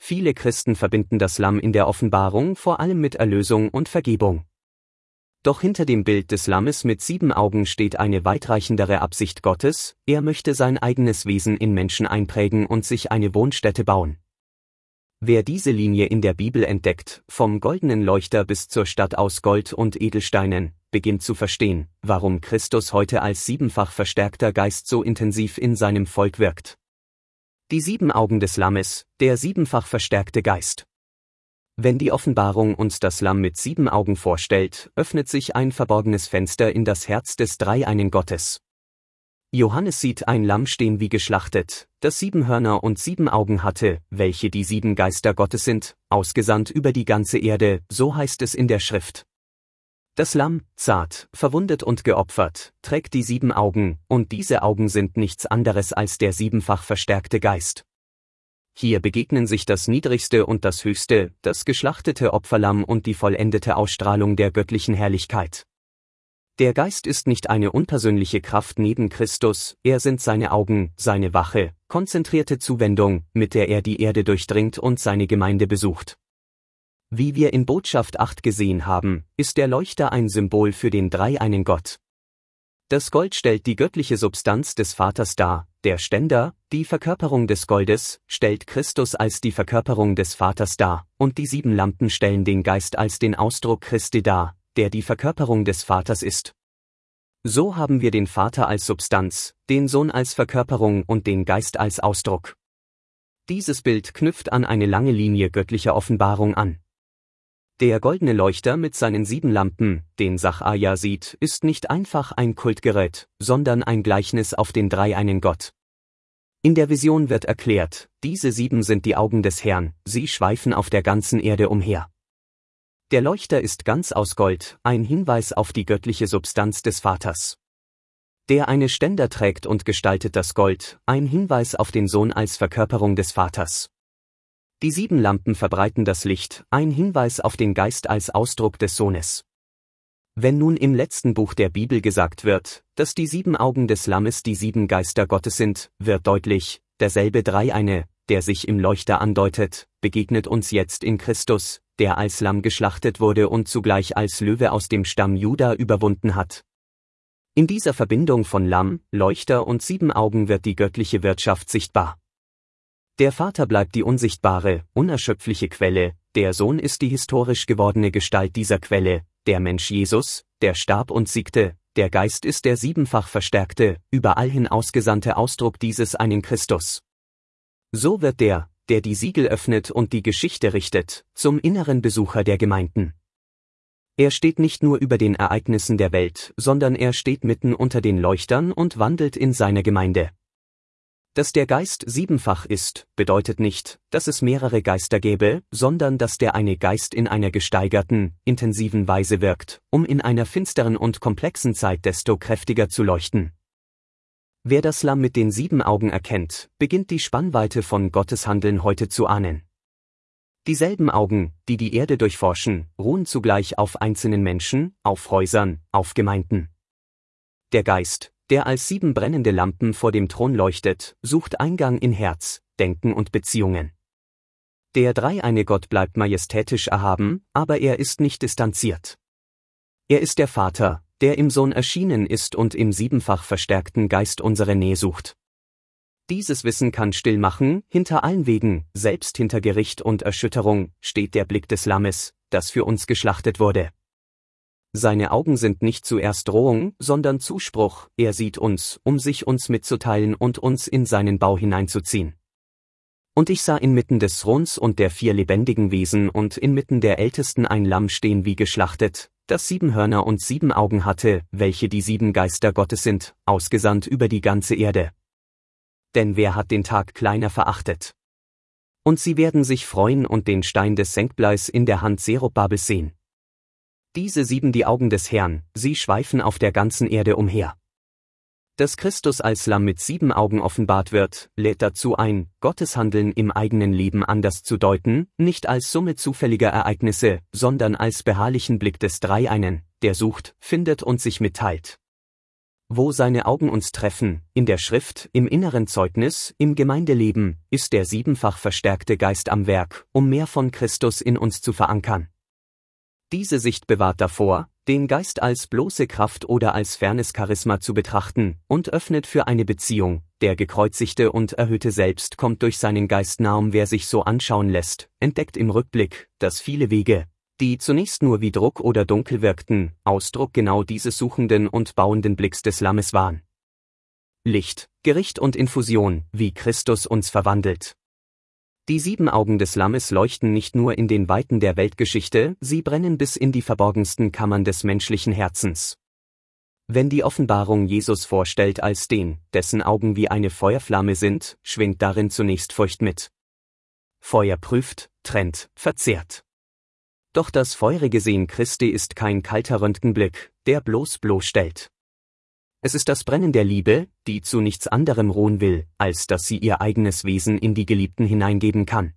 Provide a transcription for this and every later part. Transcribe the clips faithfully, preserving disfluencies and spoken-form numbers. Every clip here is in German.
Viele Christen verbinden das Lamm in der Offenbarung vor allem mit Erlösung und Vergebung. Doch hinter dem Bild des Lammes mit sieben Augen steht eine weitreichendere Absicht Gottes, er möchte sein eigenes Wesen in Menschen einprägen und sich eine Wohnstätte bauen. Wer diese Linie in der Bibel entdeckt, vom goldenen Leuchter bis zur Stadt aus Gold und Edelsteinen, beginnt zu verstehen, warum Christus heute als siebenfach verstärkter Geist so intensiv in seinem Volk wirkt. Die sieben Augen des Lammes, der siebenfach verstärkte Geist. Wenn die Offenbarung uns das Lamm mit sieben Augen vorstellt, öffnet sich ein verborgenes Fenster in das Herz des Dreieinen Gottes. Johannes sieht ein Lamm stehen wie geschlachtet, das sieben Hörner und sieben Augen hatte, welche die sieben Geister Gottes sind, ausgesandt über die ganze Erde, so heißt es in der Schrift. Das Lamm, zart, verwundet und geopfert, trägt die sieben Augen, und diese Augen sind nichts anderes als der siebenfach verstärkte Geist. Hier begegnen sich das Niedrigste und das Höchste, das geschlachtete Opferlamm und die vollendete Ausstrahlung der göttlichen Herrlichkeit. Der Geist ist nicht eine unpersönliche Kraft neben Christus, er sind seine Augen, seine wache, konzentrierte Zuwendung, mit der er die Erde durchdringt und seine Gemeinde besucht. Wie wir in Botschaft acht gesehen haben, ist der Leuchter ein Symbol für den Dreieinen Gott. Das Gold stellt die göttliche Substanz des Vaters dar, der Ständer, die Verkörperung des Goldes, stellt Christus als die Verkörperung des Vaters dar, und die sieben Lampen stellen den Geist als den Ausdruck Christi dar, der die Verkörperung des Vaters ist. So haben wir den Vater als Substanz, den Sohn als Verkörperung und den Geist als Ausdruck. Dieses Bild knüpft an eine lange Linie göttlicher Offenbarung an. Der goldene Leuchter mit seinen sieben Lampen, den Sacharja sieht, ist nicht einfach ein Kultgerät, sondern ein Gleichnis auf den Dreieinen Gott. In der Vision wird erklärt, diese sieben sind die Augen des Herrn, sie schweifen auf der ganzen Erde umher. Der Leuchter ist ganz aus Gold, ein Hinweis auf die göttliche Substanz des Vaters. Der eine Ständer trägt und gestaltet das Gold, ein Hinweis auf den Sohn als Verkörperung des Vaters. Die sieben Lampen verbreiten das Licht, ein Hinweis auf den Geist als Ausdruck des Sohnes. Wenn nun im letzten Buch der Bibel gesagt wird, dass die sieben Augen des Lammes die sieben Geister Gottes sind, wird deutlich, derselbe Dreieine, der sich im Leuchter andeutet, begegnet uns jetzt in Christus, der als Lamm geschlachtet wurde und zugleich als Löwe aus dem Stamm Juda überwunden hat. In dieser Verbindung von Lamm, Leuchter und sieben Augen wird die göttliche Wirtschaft sichtbar. Der Vater bleibt die unsichtbare, unerschöpfliche Quelle, der Sohn ist die historisch gewordene Gestalt dieser Quelle, der Mensch Jesus, der starb und siegte, der Geist ist der siebenfach verstärkte, überall hin ausgesandte Ausdruck dieses einen Christus. So wird der, der die Siegel öffnet und die Geschichte richtet, zum inneren Besucher der Gemeinden. Er steht nicht nur über den Ereignissen der Welt, sondern er steht mitten unter den Leuchtern und wandelt in seiner Gemeinde. Dass der Geist siebenfach ist, bedeutet nicht, dass es mehrere Geister gäbe, sondern dass der eine Geist in einer gesteigerten, intensiven Weise wirkt, um in einer finsteren und komplexen Zeit desto kräftiger zu leuchten. Wer das Lamm mit den sieben Augen erkennt, beginnt die Spannweite von Gottes Handeln heute zu ahnen. Dieselben Augen, die die Erde durchforschen, ruhen zugleich auf einzelnen Menschen, auf Häusern, auf Gemeinden. Der Geist, der als sieben brennende Lampen vor dem Thron leuchtet, sucht Eingang in Herz, Denken und Beziehungen. Der dreieine Gott bleibt majestätisch erhaben, aber er ist nicht distanziert. Er ist der Vater, der im Sohn erschienen ist und im siebenfach verstärkten Geist unsere Nähe sucht. Dieses Wissen kann still machen, hinter allen Wegen, selbst hinter Gericht und Erschütterung, steht der Blick des Lammes, das für uns geschlachtet wurde. Seine Augen sind nicht zuerst Drohung, sondern Zuspruch, er sieht uns, um sich uns mitzuteilen und uns in seinen Bau hineinzuziehen. Und ich sah inmitten des Throns und der vier lebendigen Wesen und inmitten der Ältesten ein Lamm stehen wie geschlachtet, das sieben Hörner und sieben Augen hatte, welche die sieben Geister Gottes sind, ausgesandt über die ganze Erde. Denn wer hat den Tag kleiner verachtet? Und sie werden sich freuen und den Stein des Senkbleis in der Hand Zerubabels sehen. Diese sieben die Augen des Herrn, sie schweifen auf der ganzen Erde umher. Dass Christus als Lamm mit sieben Augen offenbart wird, lädt dazu ein, Gottes Handeln im eigenen Leben anders zu deuten, nicht als Summe zufälliger Ereignisse, sondern als beharrlichen Blick des Dreieinen, der sucht, findet und sich mitteilt. Wo seine Augen uns treffen, in der Schrift, im inneren Zeugnis, im Gemeindeleben, ist der siebenfach verstärkte Geist am Werk, um mehr von Christus in uns zu verankern. Diese Sicht bewahrt davor, den Geist als bloße Kraft oder als fernes Charisma zu betrachten, und öffnet für eine Beziehung. Der gekreuzigte und erhöhte Selbst kommt durch seinen Geist nahe. Wer sich so anschauen lässt, entdeckt im Rückblick, dass viele Wege, die zunächst nur wie Druck oder dunkel wirkten, Ausdruck genau dieses suchenden und bauenden Blicks des Lammes waren. Licht, Gericht und Infusion, wie Christus uns verwandelt. Die sieben Augen des Lammes leuchten nicht nur in den Weiten der Weltgeschichte, sie brennen bis in die verborgensten Kammern des menschlichen Herzens. Wenn die Offenbarung Jesus vorstellt als den, dessen Augen wie eine Feuerflamme sind, schwingt darin zunächst Furcht mit. Feuer prüft, trennt, verzehrt. Doch das feurige Sehen Christi ist kein kalter Röntgenblick, der bloß bloßstellt. Es ist das Brennen der Liebe, die zu nichts anderem ruhen will, als dass sie ihr eigenes Wesen in die Geliebten hineingeben kann.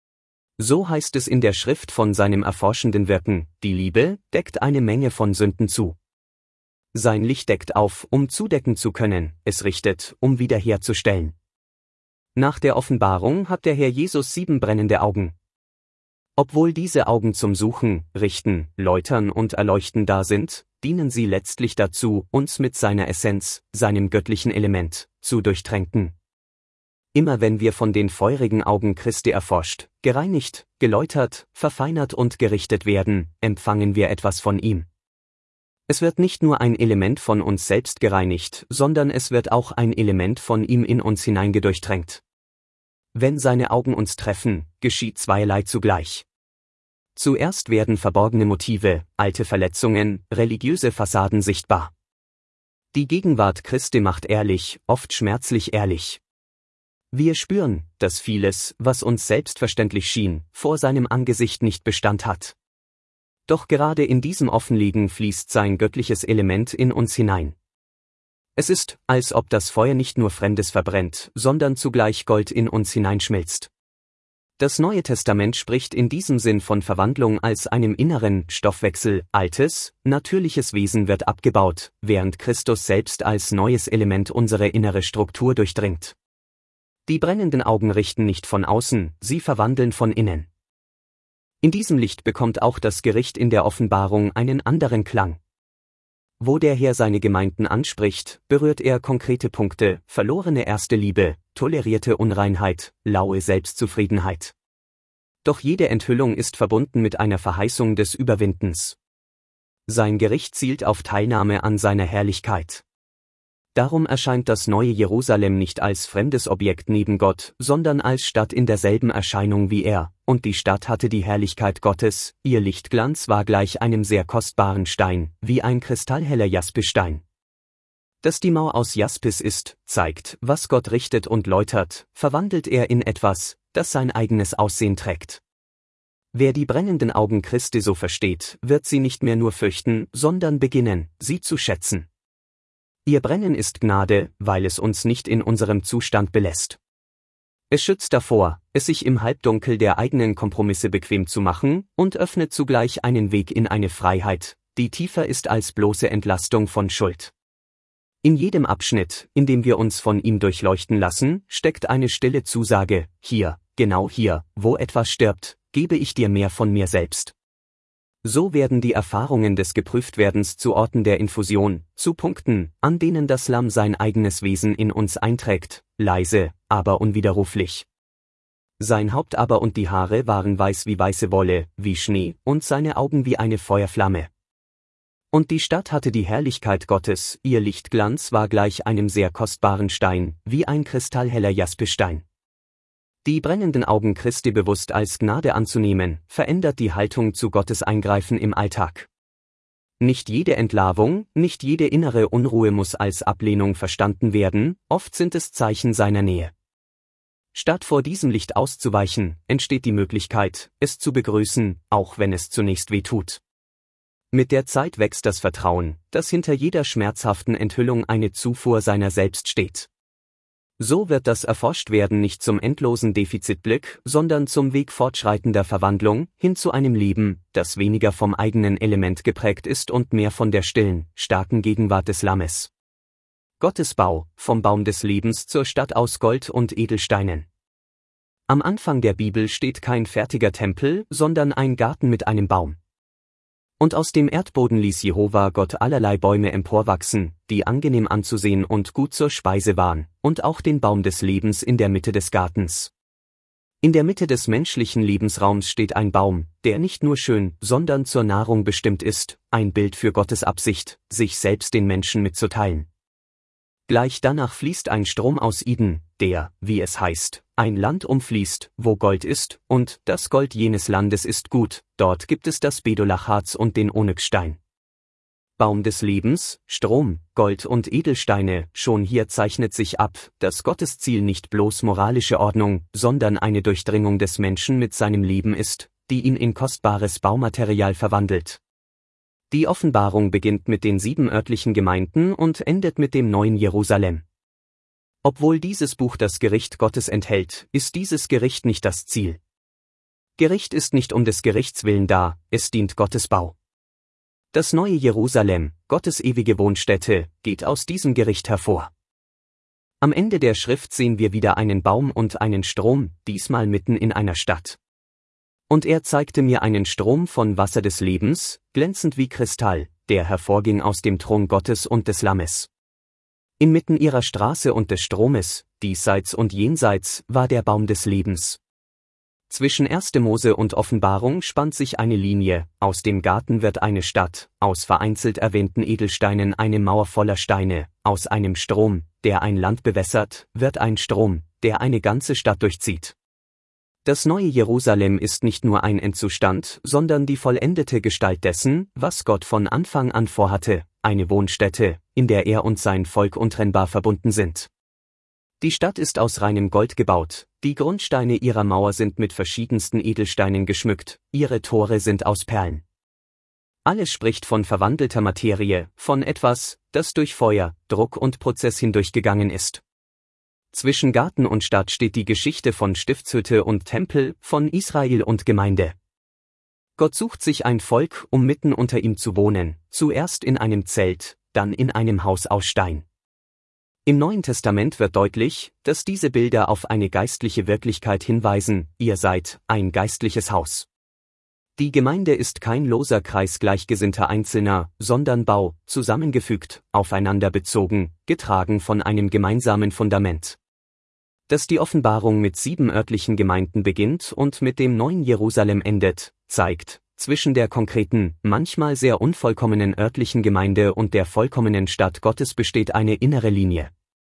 So heißt es in der Schrift von seinem erforschenden Wirken, die Liebe deckt eine Menge von Sünden zu. Sein Licht deckt auf, um zudecken zu können, es richtet, um wiederherzustellen. Nach der Offenbarung hat der Herr Jesus sieben brennende Augen. Obwohl diese Augen zum Suchen, Richten, Läutern und Erleuchten da sind, dienen sie letztlich dazu, uns mit seiner Essenz, seinem göttlichen Element, zu durchtränken. Immer wenn wir von den feurigen Augen Christi erforscht, gereinigt, geläutert, verfeinert und gerichtet werden, empfangen wir etwas von ihm. Es wird nicht nur ein Element von uns selbst gereinigt, sondern es wird auch ein Element von ihm in uns hineingedurchtränkt. Wenn seine Augen uns treffen, geschieht zweierlei zugleich. Zuerst werden verborgene Motive, alte Verletzungen, religiöse Fassaden sichtbar. Die Gegenwart Christi macht ehrlich, oft schmerzlich ehrlich. Wir spüren, dass vieles, was uns selbstverständlich schien, vor seinem Angesicht nicht Bestand hat. Doch gerade in diesem Offenlegen fließt sein göttliches Element in uns hinein. Es ist, als ob das Feuer nicht nur Fremdes verbrennt, sondern zugleich Gold in uns hineinschmilzt. Das Neue Testament spricht in diesem Sinn von Verwandlung als einem inneren Stoffwechsel, altes, natürliches Wesen wird abgebaut, während Christus selbst als neues Element unsere innere Struktur durchdringt. Die brennenden Augen richten nicht von außen, sie verwandeln von innen. In diesem Licht bekommt auch das Gericht in der Offenbarung einen anderen Klang. Wo der Herr seine Gemeinden anspricht, berührt er konkrete Punkte, verlorene erste Liebe, tolerierte Unreinheit, laue Selbstzufriedenheit. Doch jede Enthüllung ist verbunden mit einer Verheißung des Überwindens. Sein Gericht zielt auf Teilnahme an seiner Herrlichkeit. Darum erscheint das neue Jerusalem nicht als fremdes Objekt neben Gott, sondern als Stadt in derselben Erscheinung wie er, und die Stadt hatte die Herrlichkeit Gottes, ihr Lichtglanz war gleich einem sehr kostbaren Stein, wie ein kristallheller Jaspisstein. Dass die Mauer aus Jaspis ist, zeigt, was Gott richtet und läutert, verwandelt er in etwas, das sein eigenes Aussehen trägt. Wer die brennenden Augen Christi so versteht, wird sie nicht mehr nur fürchten, sondern beginnen, sie zu schätzen. Ihr Brennen ist Gnade, weil es uns nicht in unserem Zustand belässt. Es schützt davor, es sich im Halbdunkel der eigenen Kompromisse bequem zu machen, und öffnet zugleich einen Weg in eine Freiheit, die tiefer ist als bloße Entlastung von Schuld. In jedem Abschnitt, in dem wir uns von ihm durchleuchten lassen, steckt eine stille Zusage, hier, genau hier, wo etwas stirbt, gebe ich dir mehr von mir selbst. So werden die Erfahrungen des Geprüftwerdens zu Orten der Infusion, zu Punkten, an denen das Lamm sein eigenes Wesen in uns einträgt, leise, aber unwiderruflich. Sein Haupt aber und die Haare waren weiß wie weiße Wolle, wie Schnee, und seine Augen wie eine Feuerflamme. Und die Stadt hatte die Herrlichkeit Gottes, ihr Lichtglanz war gleich einem sehr kostbaren Stein, wie ein kristallheller Jaspisstein. Die brennenden Augen Christi bewusst als Gnade anzunehmen, verändert die Haltung zu Gottes Eingreifen im Alltag. Nicht jede Entlarvung, nicht jede innere Unruhe muss als Ablehnung verstanden werden, oft sind es Zeichen seiner Nähe. Statt vor diesem Licht auszuweichen, entsteht die Möglichkeit, es zu begrüßen, auch wenn es zunächst weh tut. Mit der Zeit wächst das Vertrauen, dass hinter jeder schmerzhaften Enthüllung eine Zufuhr seiner selbst steht. So wird das Erforschtwerden nicht zum endlosen Defizitblick, sondern zum Weg fortschreitender Verwandlung, hin zu einem Leben, das weniger vom eigenen Element geprägt ist und mehr von der stillen, starken Gegenwart des Lammes. Gottes Bau, vom Baum des Lebens zur Stadt aus Gold und Edelsteinen. Am Anfang der Bibel steht kein fertiger Tempel, sondern ein Garten mit einem Baum. Und aus dem Erdboden ließ Jehova Gott allerlei Bäume emporwachsen, die angenehm anzusehen und gut zur Speise waren, und auch den Baum des Lebens in der Mitte des Gartens. In der Mitte des menschlichen Lebensraums steht ein Baum, der nicht nur schön, sondern zur Nahrung bestimmt ist, ein Bild für Gottes Absicht, sich selbst den Menschen mitzuteilen. Gleich danach fließt ein Strom aus Eden, der, wie es heißt, ein Land umfließt, wo Gold ist, und das Gold jenes Landes ist gut, dort gibt es das Bedolachharz und den Onyxstein. Baum des Lebens, Strom, Gold und Edelsteine, schon hier zeichnet sich ab, dass Gottes Ziel nicht bloß moralische Ordnung, sondern eine Durchdringung des Menschen mit seinem Leben ist, die ihn in kostbares Baumaterial verwandelt. Die Offenbarung beginnt mit den sieben örtlichen Gemeinden und endet mit dem neuen Jerusalem. Obwohl dieses Buch das Gericht Gottes enthält, ist dieses Gericht nicht das Ziel. Gericht ist nicht um des Gerichts willen da, es dient Gottes Bau. Das neue Jerusalem, Gottes ewige Wohnstätte, geht aus diesem Gericht hervor. Am Ende der Schrift sehen wir wieder einen Baum und einen Strom, diesmal mitten in einer Stadt. Und er zeigte mir einen Strom von Wasser des Lebens, glänzend wie Kristall, der hervorging aus dem Thron Gottes und des Lammes. Inmitten ihrer Straße und des Stromes, diesseits und jenseits, war der Baum des Lebens. Zwischen erste Mose und Offenbarung spannt sich eine Linie, aus dem Garten wird eine Stadt, aus vereinzelt erwähnten Edelsteinen eine Mauer voller Steine, aus einem Strom, der ein Land bewässert, wird ein Strom, der eine ganze Stadt durchzieht. Das neue Jerusalem ist nicht nur ein Endzustand, sondern die vollendete Gestalt dessen, was Gott von Anfang an vorhatte, eine Wohnstätte, in der er und sein Volk untrennbar verbunden sind. Die Stadt ist aus reinem Gold gebaut, die Grundsteine ihrer Mauer sind mit verschiedensten Edelsteinen geschmückt, ihre Tore sind aus Perlen. Alles spricht von verwandelter Materie, von etwas, das durch Feuer, Druck und Prozess hindurchgegangen ist. Zwischen Garten und Stadt steht die Geschichte von Stiftshütte und Tempel, von Israel und Gemeinde. Gott sucht sich ein Volk, um mitten unter ihm zu wohnen, zuerst in einem Zelt, dann in einem Haus aus Stein. Im Neuen Testament wird deutlich, dass diese Bilder auf eine geistliche Wirklichkeit hinweisen, ihr seid ein geistliches Haus. Die Gemeinde ist kein loser Kreis gleichgesinnter Einzelner, sondern Bau, zusammengefügt, aufeinander bezogen, getragen von einem gemeinsamen Fundament. Dass die Offenbarung mit sieben örtlichen Gemeinden beginnt und mit dem neuen Jerusalem endet, zeigt, zwischen der konkreten, manchmal sehr unvollkommenen örtlichen Gemeinde und der vollkommenen Stadt Gottes besteht eine innere Linie.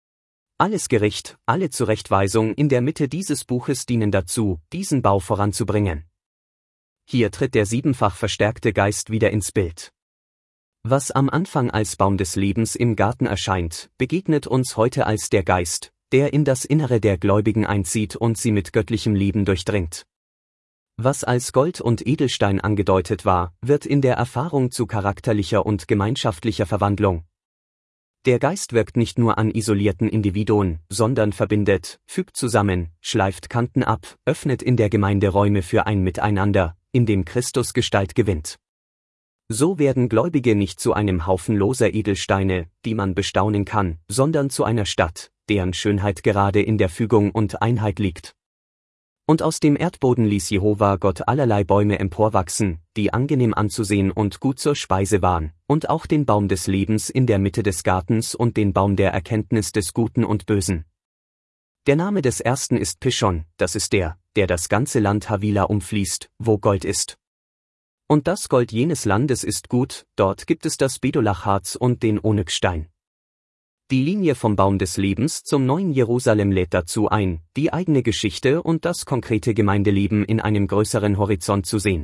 Alles Gericht, alle Zurechtweisung in der Mitte dieses Buches dienen dazu, diesen Bau voranzubringen. Hier tritt der siebenfach verstärkte Geist wieder ins Bild. Was am Anfang als Baum des Lebens im Garten erscheint, begegnet uns heute als der Geist, der in das Innere der Gläubigen einzieht und sie mit göttlichem Leben durchdringt. Was als Gold und Edelstein angedeutet war, wird in der Erfahrung zu charakterlicher und gemeinschaftlicher Verwandlung. Der Geist wirkt nicht nur an isolierten Individuen, sondern verbindet, fügt zusammen, schleift Kanten ab, öffnet in der Gemeinde Räume für ein Miteinander, in dem Christus Gestalt gewinnt. So werden Gläubige nicht zu einem Haufen loser Edelsteine, die man bestaunen kann, sondern zu einer Stadt, deren Schönheit gerade in der Fügung und Einheit liegt. Und aus dem Erdboden ließ Jehova Gott allerlei Bäume emporwachsen, die angenehm anzusehen und gut zur Speise waren, und auch den Baum des Lebens in der Mitte des Gartens und den Baum der Erkenntnis des Guten und Bösen. Der Name des ersten ist Pishon, das ist der, der das ganze Land Havila umfließt, wo Gold ist. Und das Gold jenes Landes ist gut, dort gibt es das Bedolachharz und den Onyxstein. Die Linie vom Baum des Lebens zum neuen Jerusalem lädt dazu ein, die eigene Geschichte und das konkrete Gemeindeleben in einem größeren Horizont zu sehen.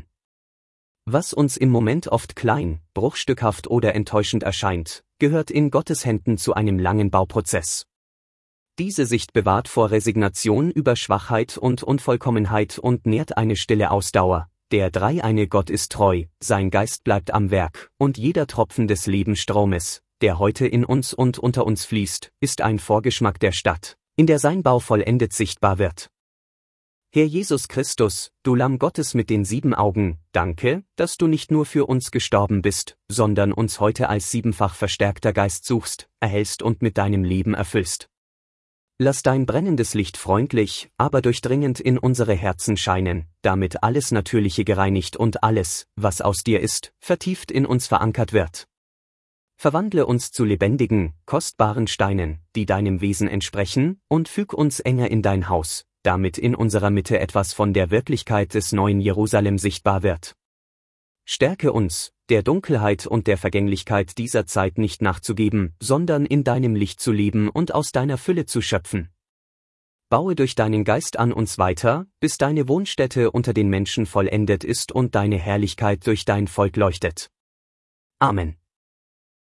Was uns im Moment oft klein, bruchstückhaft oder enttäuschend erscheint, gehört in Gottes Händen zu einem langen Bauprozess. Diese Sicht bewahrt vor Resignation über Schwachheit und Unvollkommenheit und nährt eine stille Ausdauer. Der dreieine Gott ist treu, sein Geist bleibt am Werk, und jeder Tropfen des Lebensstromes, der heute in uns und unter uns fließt, ist ein Vorgeschmack der Stadt, in der sein Bau vollendet sichtbar wird. Herr Jesus Christus, du Lamm Gottes mit den sieben Augen, danke, dass du nicht nur für uns gestorben bist, sondern uns heute als siebenfach verstärkter Geist suchst, erhältst und mit deinem Leben erfüllst. Lass dein brennendes Licht freundlich, aber durchdringend in unsere Herzen scheinen, damit alles Natürliche gereinigt und alles, was aus dir ist, vertieft in uns verankert wird. Verwandle uns zu lebendigen, kostbaren Steinen, die deinem Wesen entsprechen, und füg uns enger in dein Haus, damit in unserer Mitte etwas von der Wirklichkeit des neuen Jerusalem sichtbar wird. Stärke uns, der Dunkelheit und der Vergänglichkeit dieser Zeit nicht nachzugeben, sondern in deinem Licht zu leben und aus deiner Fülle zu schöpfen. Baue durch deinen Geist an uns weiter, bis deine Wohnstätte unter den Menschen vollendet ist und deine Herrlichkeit durch dein Volk leuchtet. Amen.